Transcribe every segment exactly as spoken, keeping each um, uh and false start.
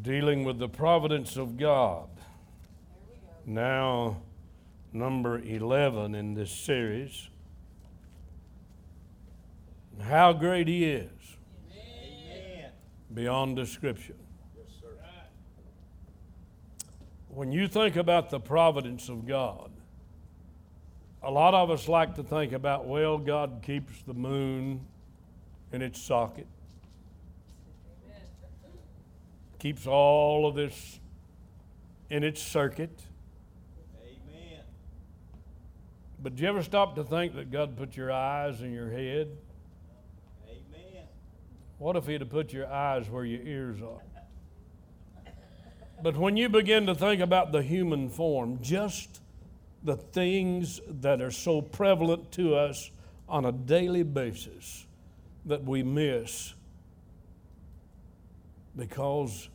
dealing with the providence of God. Now, number eleven in this series. How great He is. Amen. Beyond description. Yes, sir. When you think about the providence of God, a lot of us like to think about, well, God keeps the moon in its socket. Keeps all of this in its circuit. Amen. But do you ever stop to think that God put your eyes in your head? Amen. What if He'd have put your eyes where your ears are? But when you begin to think about the human form, just the things that are so prevalent to us on a daily basis that we miss because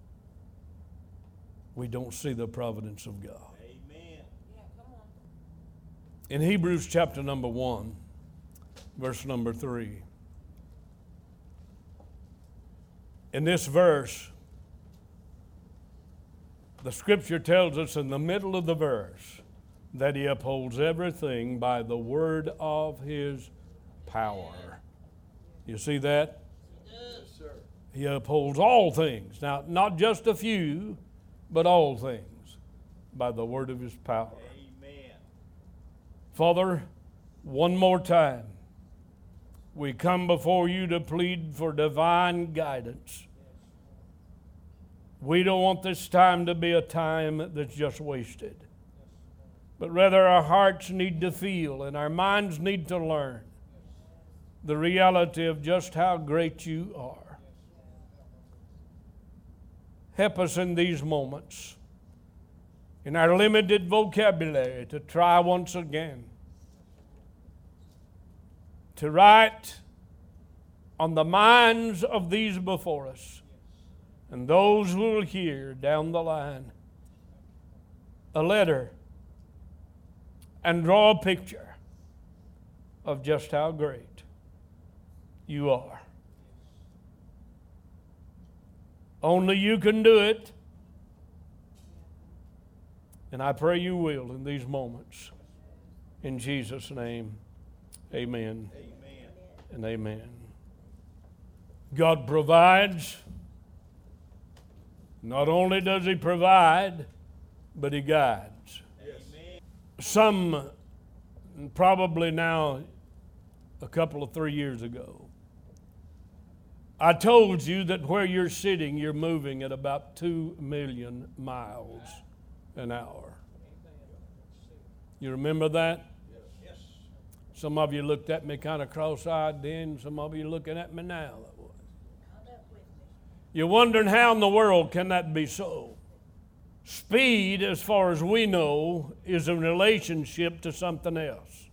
we don't see the providence of God. Amen. Yeah, come on. In Hebrews chapter number one, verse number three. In this verse, the scripture tells us in the middle of the verse that He upholds everything by the word of His power. You see that? Yes, sir. He upholds all things. Now, not just a few, but all things by the word of His power. Amen. Father, one more time, we come before You to plead for divine guidance. We don't want this time to be a time that's just wasted, but rather our hearts need to feel and our minds need to learn the reality of just how great You are. Help us in these moments, in our limited vocabulary, to try once again to write on the minds of these before us and those who will hear down the line a letter and draw a picture of just how great You are. Only You can do it. And I pray You will in these moments. In Jesus' name, amen, amen. And amen. God provides. Not only does He provide, but He guides. Yes. Some, probably now a couple of three years ago, I told you that where you're sitting, you're moving at about two million miles an hour. You remember that? Yes. Some of you looked at me kind of cross-eyed then. Some of you looking at me now. You're wondering how in the world can that be so? Speed, as far as we know, is a relationship to something else.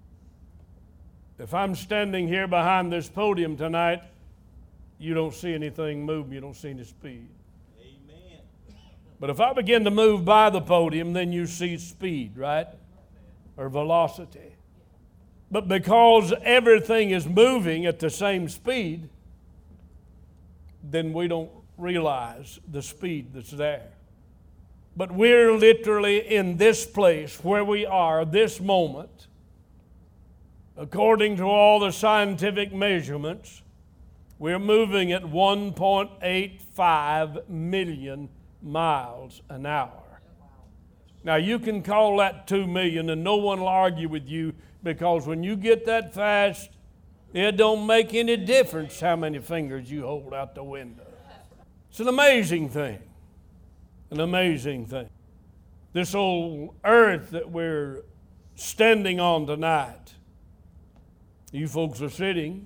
If I'm standing here behind this podium tonight, you don't see anything moving, you don't see any speed. Amen. But if I begin to move by the podium, then you see speed, right? Or velocity. But because everything is moving at the same speed, then we don't realize the speed that's there. But we're literally in this place where we are, this moment, according to all the scientific measurements, we're moving at one point eight five million miles an hour. Now, you can call that two million, and no one will argue with you, because when you get that fast, it don't make any difference how many fingers you hold out the window. It's an amazing thing. An amazing thing. This old earth that we're standing on tonight, you folks are sitting,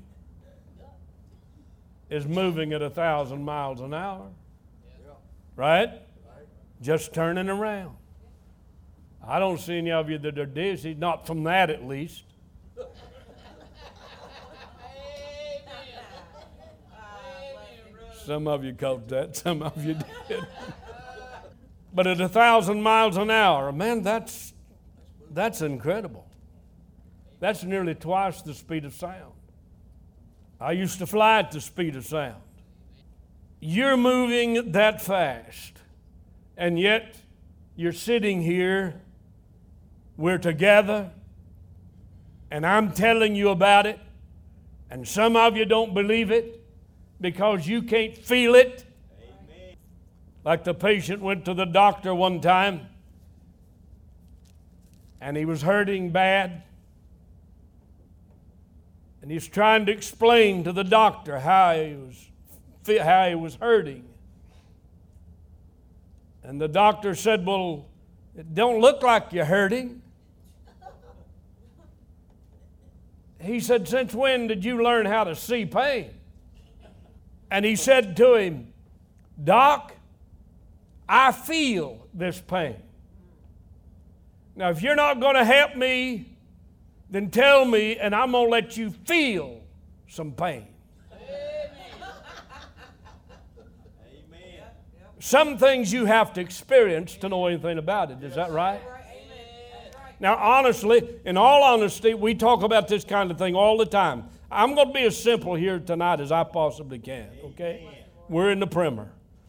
is moving at a thousand miles an hour. Right? Just turning around. I don't see any of you that are dizzy, not from that at least. Some of you caught that, some of you did. But at a thousand miles an hour, man, that's that's incredible. That's nearly twice the speed of sound. I used to fly at the speed of sound. You're moving that fast, and yet you're sitting here, we're together, and I'm telling you about it, and some of you don't believe it because you can't feel it. Amen. Like the patient went to the doctor one time, and he was hurting bad, and he's trying to explain to the doctor how he was how he was hurting. And the doctor said, well, it don't look like you're hurting. He said, since when did you learn how to see pain? And he said to him, Doc, I feel this pain. Now, if you're not going to help me, then tell me, and I'm going to let you feel some pain. Some things you have to experience to know anything about it. Is that right? Now, honestly, in all honesty, we talk about this kind of thing all the time. I'm going to be as simple here tonight as I possibly can, okay? We're in the primer.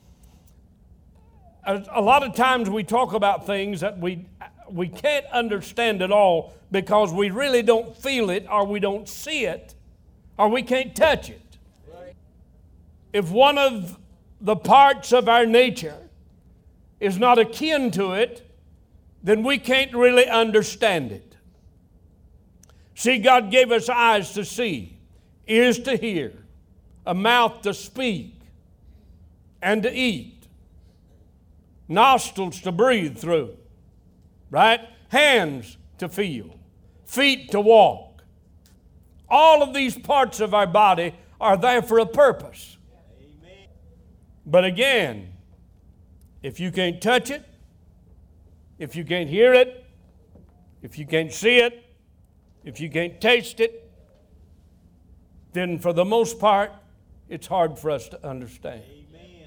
A, a lot of times we talk about things that we, we can't understand at all because we really don't feel it, or we don't see it, or we can't touch it. If one of the parts of our nature is not akin to it, then we can't really understand it. See, God gave us eyes to see, ears to hear, a mouth to speak and to eat, nostrils to breathe through, right? Hands to feel, feet to walk. All of these parts of our body are there for a purpose. But again, if you can't touch it, if you can't hear it, if you can't see it, if you can't taste it, then for the most part, it's hard for us to understand. Amen.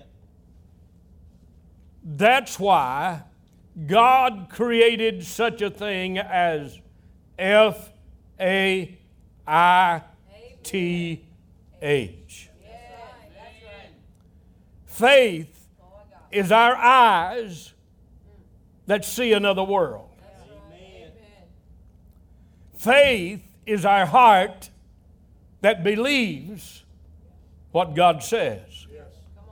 That's why God created such a thing as F A I T H. Faith is our eyes that see another world. Amen. Faith is our heart that believes what God says. Yes.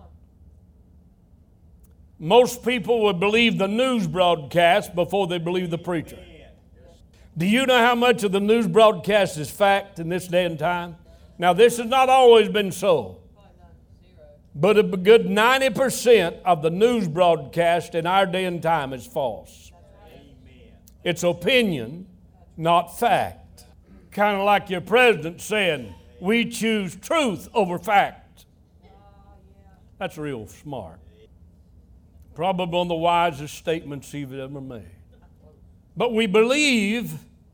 Most people would believe the news broadcast before they believe the preacher. Do you know how much of the news broadcast is fact in this day and time? Now, this has not always been so. But a good ninety percent of the news broadcast in our day and time is false. Amen. It's opinion, not fact. Kind of like your president saying, we choose truth over fact. That's real smart. Probably one of the wisest statements he's ever made. But we believe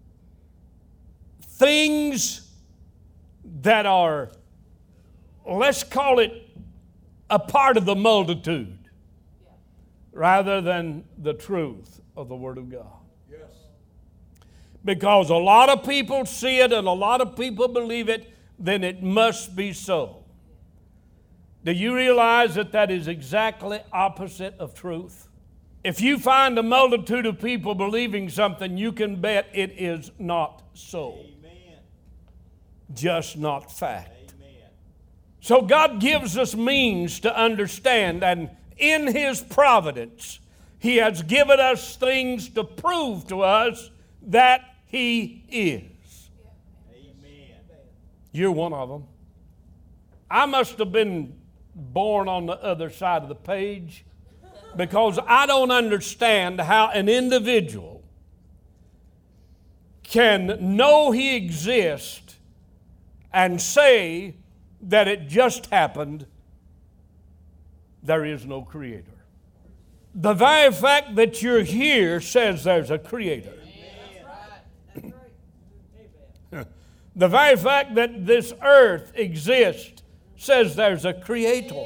things that are, let's call it, a part of the multitude rather than the truth of the Word of God. Yes. Because a lot of people see it and a lot of people believe it, then it must be so. Do you realize that that is exactly opposite of truth? If you find a multitude of people believing something, you can bet it is not so. Amen. Just not fact. So God gives us means to understand, and in His providence, He has given us things to prove to us that He is. Amen. You're one of them. I must have been born on the other side of the page because I don't understand how an individual can know He exists and say that it just happened, there is no creator. The very fact that you're here says there's a creator. The very fact that this earth exists says there's a creator.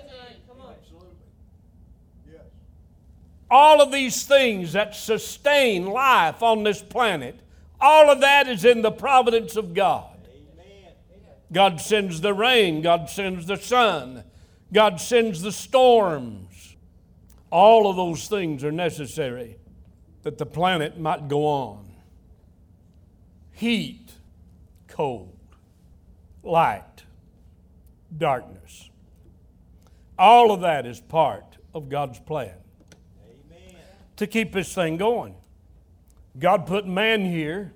All of these things that sustain life on this planet, all of that is in the providence of God. God sends the rain. God sends the sun. God sends the storms. All of those things are necessary that the planet might go on. Heat, cold, light, darkness. All of that is part of God's plan. Amen. To keep this thing going. God put man here,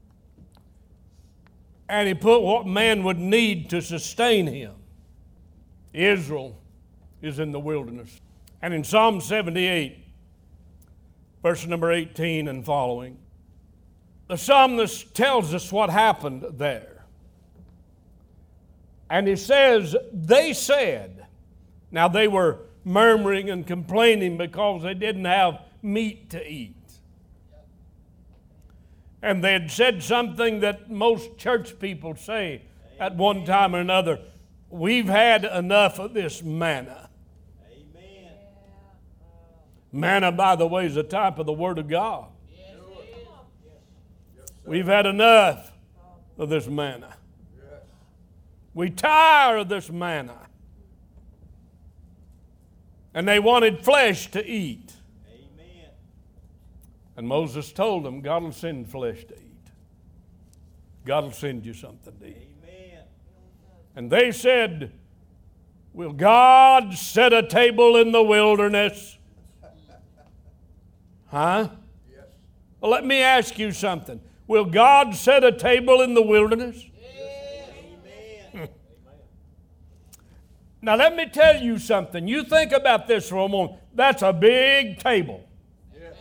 and He put what man would need to sustain him. Israel is in the wilderness. And in Psalm seventy-eight, verse number eighteen and following, the psalmist tells us what happened there. And he says, they said, now they were murmuring and complaining because they didn't have meat to eat. And they had said something that most church people say at one time or another. We've had enough of this manna. Amen. Manna, by the way, is a type of the Word of God. Yes, We've had enough of this manna. Yes. We tire of this manna. And they wanted flesh to eat. Amen. And Moses told them, God will send flesh to eat. God will send you something to eat. Amen. And they said, will God set a table in the wilderness? Huh? Yes. Well, let me ask you something. Will God set a table in the wilderness? Yes. Amen. Now let me tell you something. You think about this for a moment. That's a big table. Yes.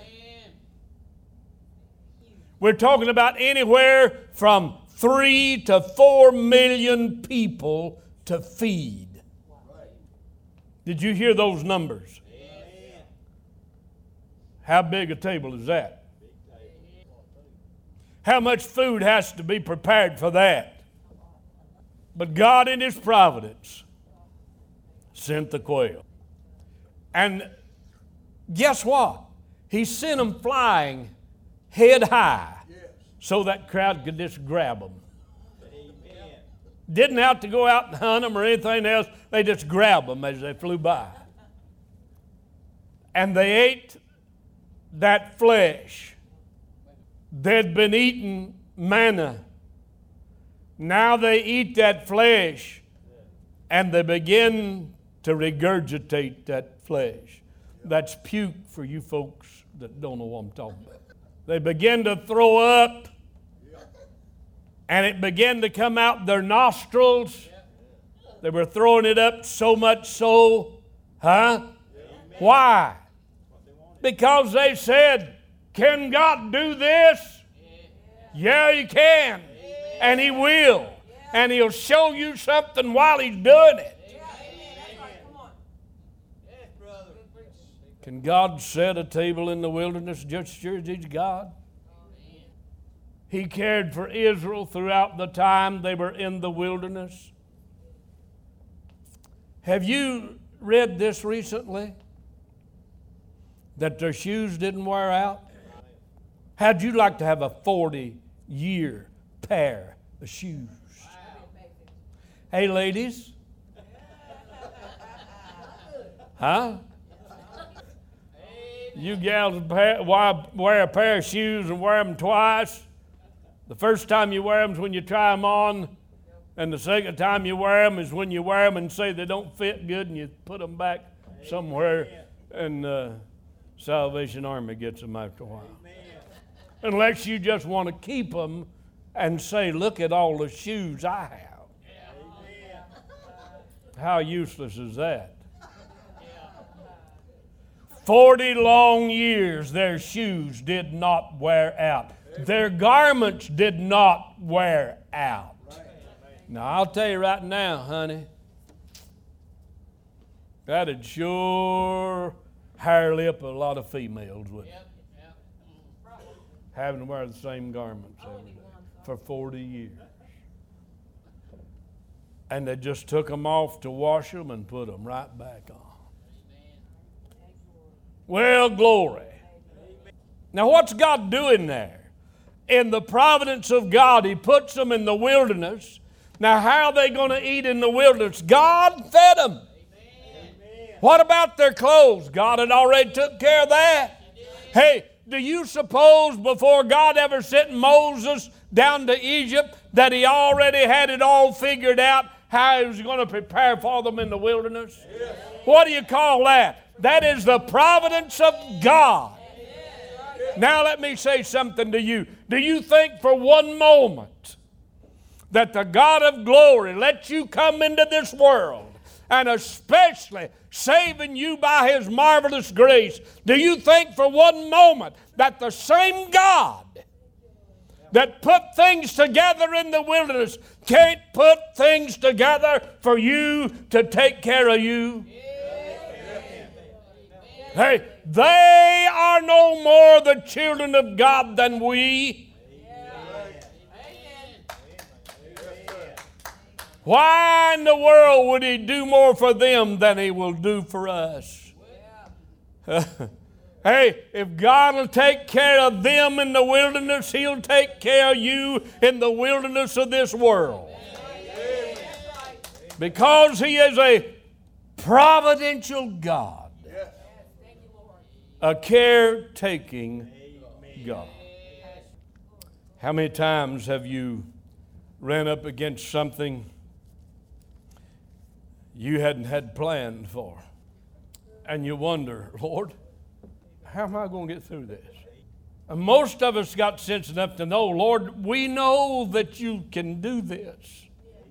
We're talking about anywhere from three to four million people to feed. Right. Did you hear those numbers? Amen. How big a table is that? How much food has to be prepared for that? But God in His providence sent the quail. And guess what? He sent them flying head high so that crowd could just grab them. Amen. Didn't have to go out and hunt them or anything else. They just grabbed them as they flew by. And they ate that flesh. They'd been eating manna. Now they eat that flesh and they begin to regurgitate that flesh. That's puke for you folks that don't know what I'm talking about. They begin to throw up and it began to come out their nostrils. They were throwing it up so much so, huh? Why? Because they said, can God do this? Yeah, He can. And He will. And He'll show you something while He's doing it. Can God set a table in the wilderness just as sure as He's God? He cared for Israel throughout the time they were in the wilderness. Have you read this recently? That their shoes didn't wear out? How'd you like to have a forty-year pair of shoes? Hey, ladies. Huh? You gals wear a pair of shoes and wear them twice. The first time you wear them is when you try them on, and the second time you wear them is when you wear them and say they don't fit good, and you put them back somewhere, and the Salvation Army gets them after a while. Unless you just want to keep them and say, look at all the shoes I have. How useless is that? Forty long years their shoes did not wear out. Their garments did not wear out. Now I'll tell you right now, honey, that'd sure hair lip a lot of females, wouldn't it? Having to wear the same garments every day for forty years. And they just took them off to wash them and put them right back on. Well, glory. Now, what's God doing there? In the providence of God, He puts them in the wilderness. Now, how are they going to eat in the wilderness? God fed them. What about their clothes? God had already took care of that. Hey, do you suppose before God ever sent Moses down to Egypt that he already had it all figured out how he was going to prepare for them in the wilderness? Yes. What do you call that? That is the providence of God. Yes. Now let me say something to you. Do you think for one moment that the God of glory lets you come into this world, and especially saving you by His marvelous grace, do you think for one moment that the same God that put things together in the wilderness can't put things together for you to take care of you? Hey, they are no more the children of God than we. Why in the world would He do more for them than He will do for us? Hey, if God will take care of them in the wilderness, He'll take care of you in the wilderness of this world. Because He is a providential God, a caretaking God. How many times have you ran up against something you hadn't had planned for, and you wonder, Lord, how am I going to get through this? And most of us got sense enough to know, Lord, we know that you can do this.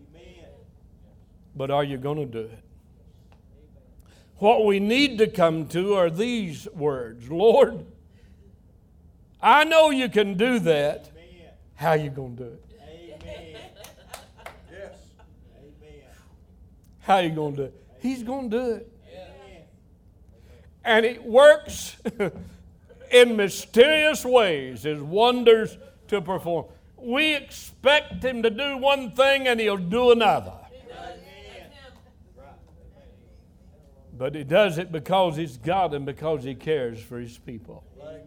But are you going to do it? What we need to come to are these words. Lord, I know you can do that. How are you going to do it? How are you going to do it? He's going to do it. And it works in mysterious ways, His wonders to perform. We expect Him to do one thing and He'll do another. But He does it because He's God and because He cares for His people.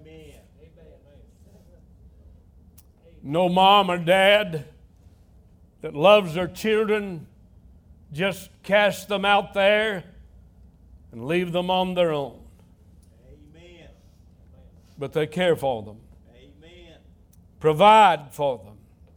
No mom or dad that loves their children just cast them out there and leave them on their own. Amen. But they care for them. Amen. Provide for them.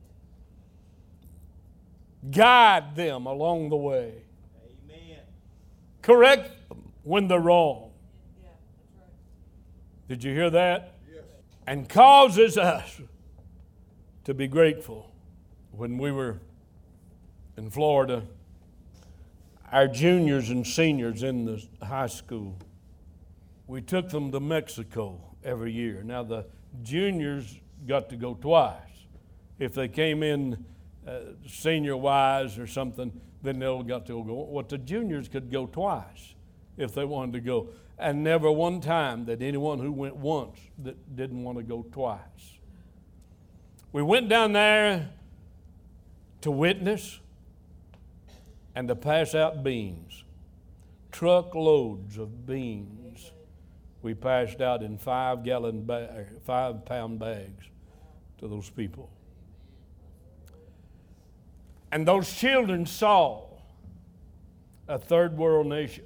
Guide them along the way. Amen. Correct them when they're wrong. Yeah, that's right. Did you hear that? Yes. And causes us to be grateful. When we were in Florida, our juniors and seniors in the high school, we took them to Mexico every year. Now, the juniors got to go twice. If they came in uh, senior-wise or something, then they all got to go. What the juniors could go twice if they wanted to go. And never one time that anyone who went once that didn't want to go twice. We went down there to witness and to pass out beans. Truckloads of beans we passed out in five gallon bag, five pound bags to those people. And those children saw a third world nation.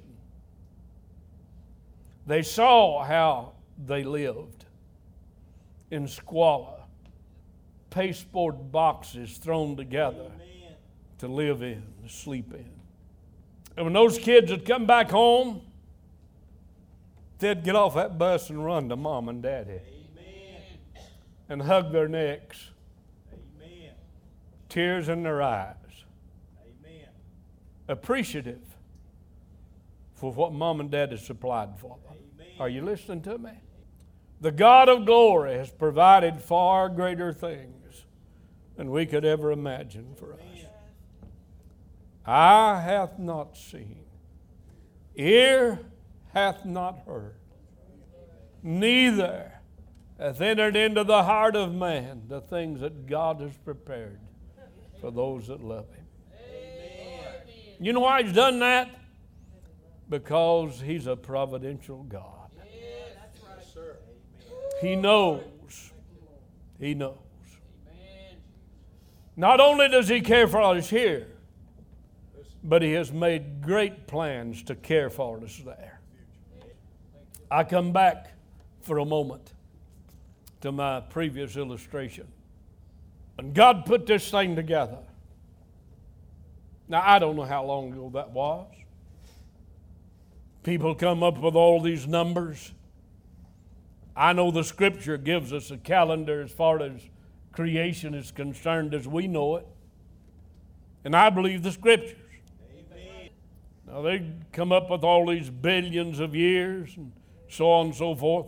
They saw how they lived in squalor, pasteboard boxes thrown together to live in, to sleep in. And when those kids would come back home, they'd get off that bus and run to mom and daddy. Amen. And hug their necks. Amen. Tears in their eyes. Amen. Appreciative for what mom and dad has supplied for them. Amen. Are you listening to me? The God of glory has provided far greater things than we could ever imagine for us. Eye hath not seen, ear hath not heard, neither hath entered into the heart of man the things that God has prepared for those that love Him. Amen. You know why He's done that? Because He's a providential God. Yeah, that's right, sir. He knows. He knows. Not only does He care for us here, but He has made great plans to care for us there. I come back for a moment to my previous illustration. And God put this thing together. Now, I don't know how long ago that was. People come up with all these numbers. I know the Scripture gives us a calendar as far as creation is concerned as we know it. And I believe the Scriptures. Amen. Now, they come up with all these billions of years and so on and so forth.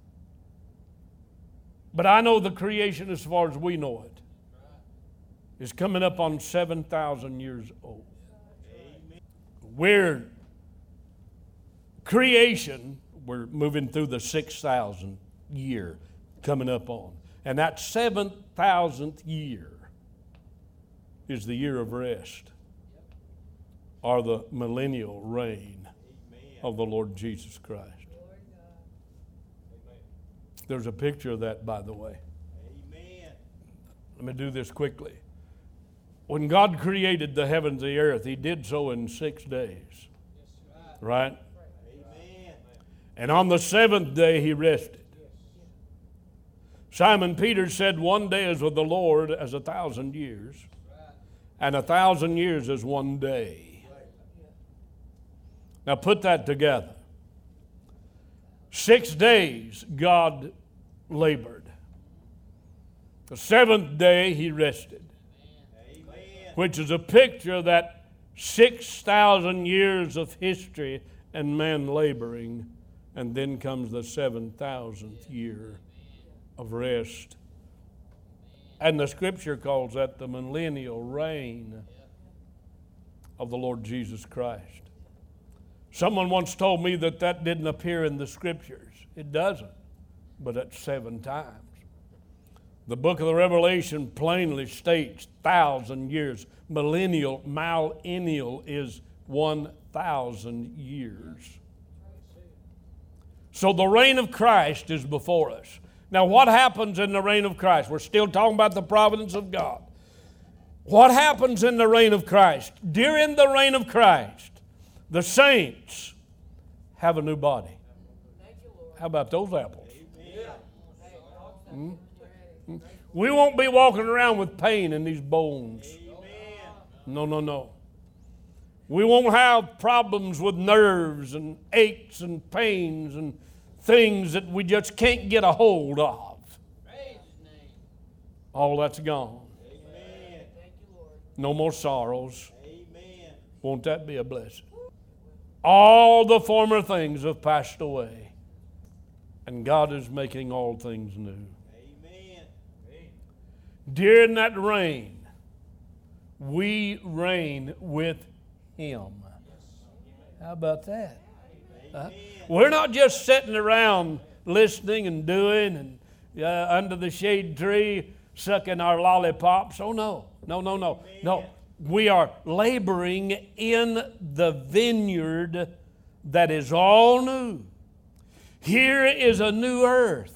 But I know the creation as far as we know it is coming up on seven thousand years old. Amen. We're creation, we're moving through the six thousandth year coming up on. And that seven thousandth year is the year of rest, or the millennial reign of the Lord Jesus Christ. There's a picture of that, by the way. Amen. Let me do this quickly. When God created the heavens and the earth, He did so in six days. Right? Amen. And on the seventh day, He rested. Simon Peter said, one day is with the Lord as a thousand years, and a thousand years is one day. Now put that together. Six days God labored. The seventh day He rested. Amen. Which is a picture of that six thousand years of history and man laboring, and then comes the seven thousandth year of rest. And the Scripture calls that the millennial reign of the Lord Jesus Christ. Someone once told me that that didn't appear in the Scriptures. It doesn't, but it's seven times. The book of the Revelation plainly states thousand years. Millennial, millennial is one thousand years. So the reign of Christ is before us. Now what happens in the reign of Christ? We're still talking about the providence of God. What happens in the reign of Christ? During the reign of Christ, the saints have a new body. How about those apples? Hmm? Hmm? We won't be walking around with pain in these bones. No, no, no. We won't have problems with nerves and aches and pains and things that we just can't get a hold of. All that's gone. No more sorrows. Won't that be a blessing? All the former things have passed away, and God is making all things new. Amen. During that reign, we reign with Him. How about that? Uh, we're not just sitting around listening and doing and uh, under the shade tree sucking our lollipops. Oh no, no, no, no, no. We are laboring in the vineyard that is all new. Here is a new earth.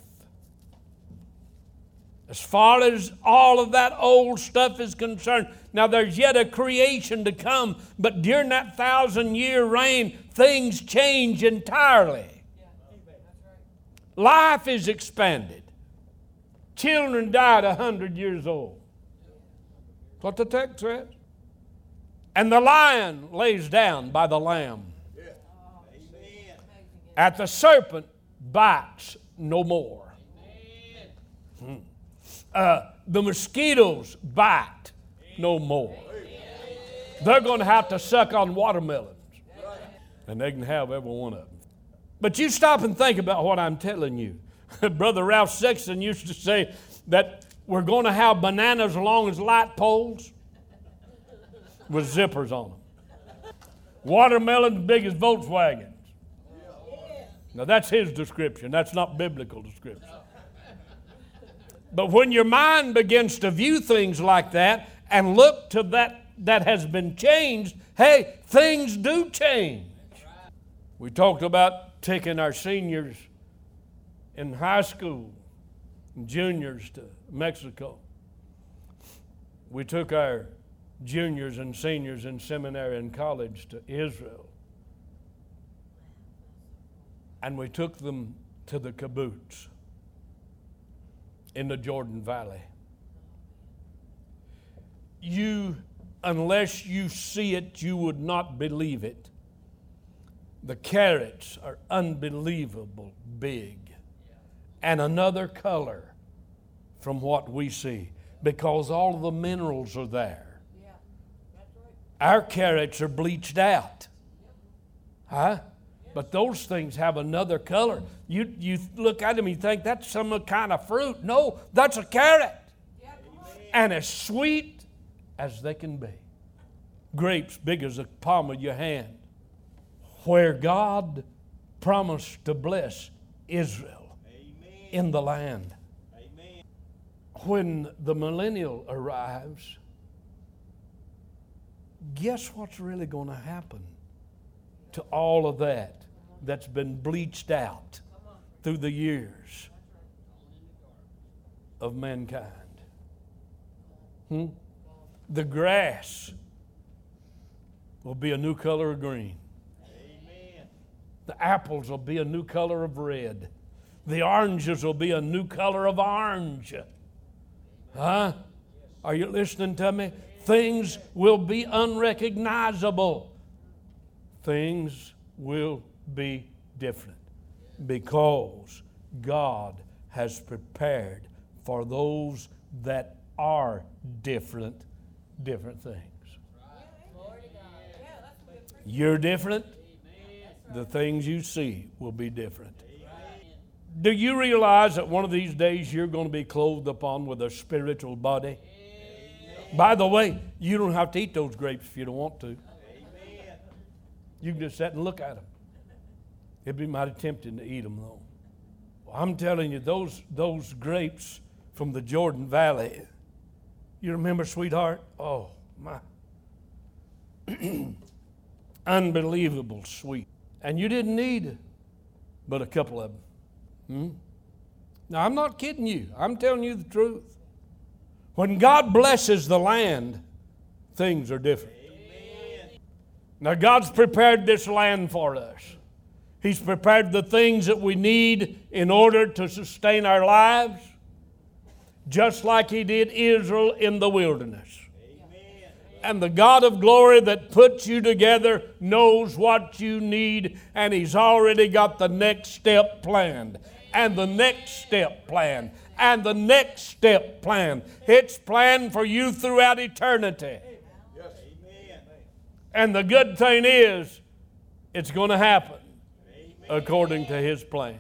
As far as all of that old stuff is concerned, now there's yet a creation to come, but during that thousand year reign, things change entirely. Life is expanded. Children died a hundred years old. That's what the text says. And the lion lays down by the lamb. Amen. At the serpent bites no more. Hmm. Uh, the mosquitoes bite no more. They're going to have to suck on watermelons. And they can have every one of them. But you stop and think about what I'm telling you. Brother Ralph Sexton used to say that we're going to have bananas as long as light poles with zippers on them. Watermelons big as Volkswagens. Now that's his description. That's not biblical description. But when your mind begins to view things like that and look to that that has been changed, hey, things do change. We talked about taking our seniors in high school and juniors to Mexico. We took our juniors and seniors in seminary and college to Israel. And we took them to the kibbutz in the Jordan Valley. You, unless you see it, you would not believe it. The carrots are unbelievable big and another color from what we see because all of the minerals are there. Yeah, that's right. Our carrots are bleached out. Huh? But those things have another color. You, you look at them, you think that's some kind of fruit. No, that's a carrot. Yeah, come on. And as sweet as they can be. Grapes big as the palm of your hand. Where God promised to bless Israel. Amen. In the land. Amen. When the millennial arrives, guess what's really going to happen to all of that that's been bleached out through the years of mankind? Hmm? The grass will be a new color of green. Amen. The apples will be a new color of red. The oranges will be a new color of orange. Huh? Are you listening to me? Things will be unrecognizable. Things will be different because God has prepared for those that are different, different things. You're different. The things you see will be different. Do you realize that one of these days you're going to be clothed upon with a spiritual body? By the way, you don't have to eat those grapes if you don't want to. You can just sit and look at them. It'd be mighty tempting to eat them, though. Well, I'm telling you, those, those grapes from the Jordan Valley, you remember, sweetheart? Oh, my. Unbelievable sweet. And you didn't need but a couple of them. Hmm? Now, I'm not kidding you. I'm telling you the truth. When God blesses the land, things are different. Amen. Now, God's prepared this land for us. He's prepared the things that we need in order to sustain our lives, just like He did Israel in the wilderness. Amen. And the God of glory that puts you together knows what you need, and He's already got the next step planned, and the next step planned, and the next step planned. It's planned for you throughout eternity. Yes. Amen. And the good thing is, it's going to happen Amen. according to His plan.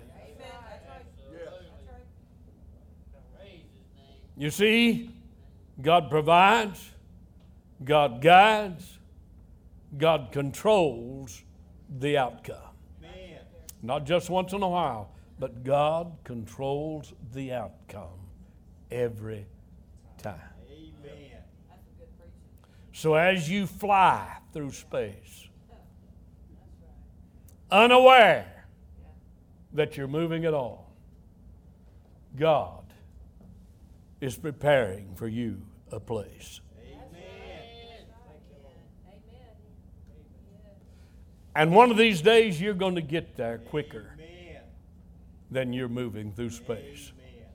You see, God provides, God guides, God controls the outcome. Amen. Not just once in a while, but God controls the outcome every time. Amen. So as you fly through space, unaware that you're moving at all, God is preparing for you a place. And one of these days you're going to get there quicker Amen. than you're moving through space.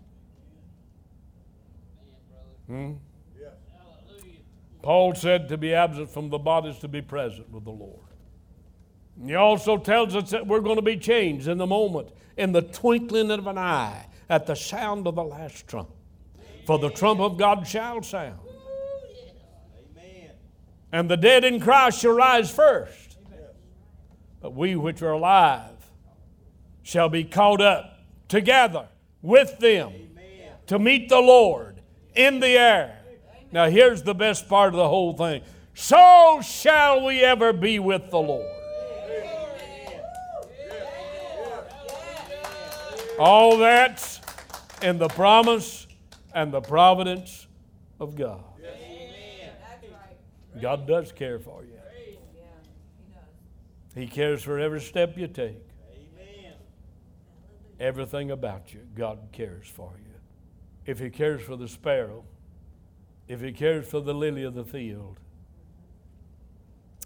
Hmm? Yes. Paul said to be absent from the body is to be present with the Lord. And he also tells us that we're going to be changed in the moment, in the twinkling of an eye, at the sound of the last trump. For the trump of God shall sound. Amen. And the dead in Christ shall rise first. But we which are alive shall be caught up together with them Amen. to meet the Lord in the air. Now here's the best part of the whole thing. So shall we ever be with the Lord. All that's in the promise and the providence of God. God does care for you. He cares for every step you take. Amen. Everything about you, God cares for you. If He cares for the sparrow, if He cares for the lily of the field,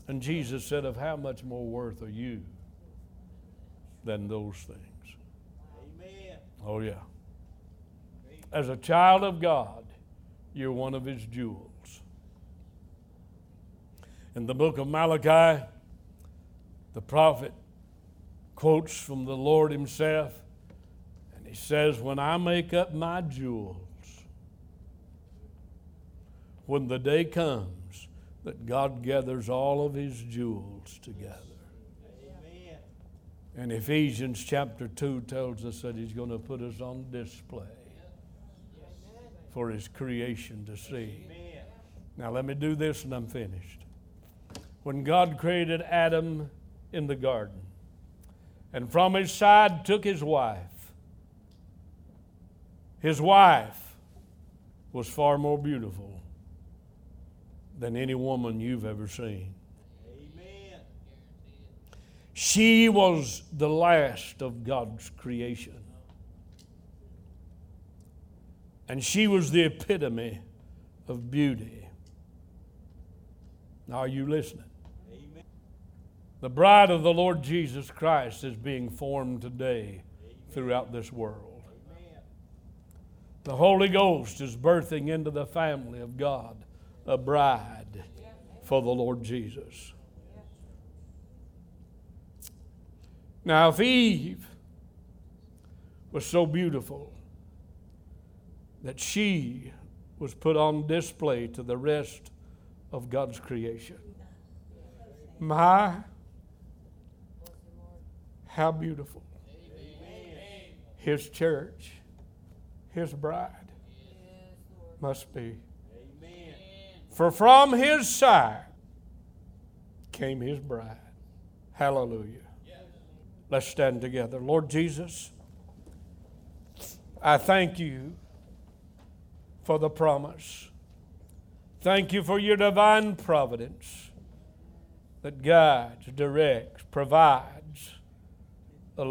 And Jesus said, of how much more worth are you than those things? Amen. Oh, yeah. As a child of God, you're one of His jewels. In the book of Malachi, the prophet quotes from the Lord Himself, and he says, when I make up my jewels, when the day comes that God gathers all of His jewels together. Amen. And Ephesians chapter two tells us that He's going to put us on display for His creation to see. Amen. Now let me do this and I'm finished. When God created Adam in the garden, and from his side took his wife, his wife was far more beautiful than any woman you've ever seen. Amen. She was the last of God's creation. And she was the epitome of beauty. Now, are you listening? Amen. The bride of the Lord Jesus Christ is being formed today throughout this world. Amen. The Holy Ghost is birthing into the family of God a bride for the Lord Jesus. Now, if Eve was so beautiful that she was put on display to the rest of God's creation, my, how beautiful His church, His bride must be. Amen. For from His side came His bride. Hallelujah. Let's stand together. Lord Jesus, I thank You for the promise. Thank You for Your divine providence that guides, directs, provides,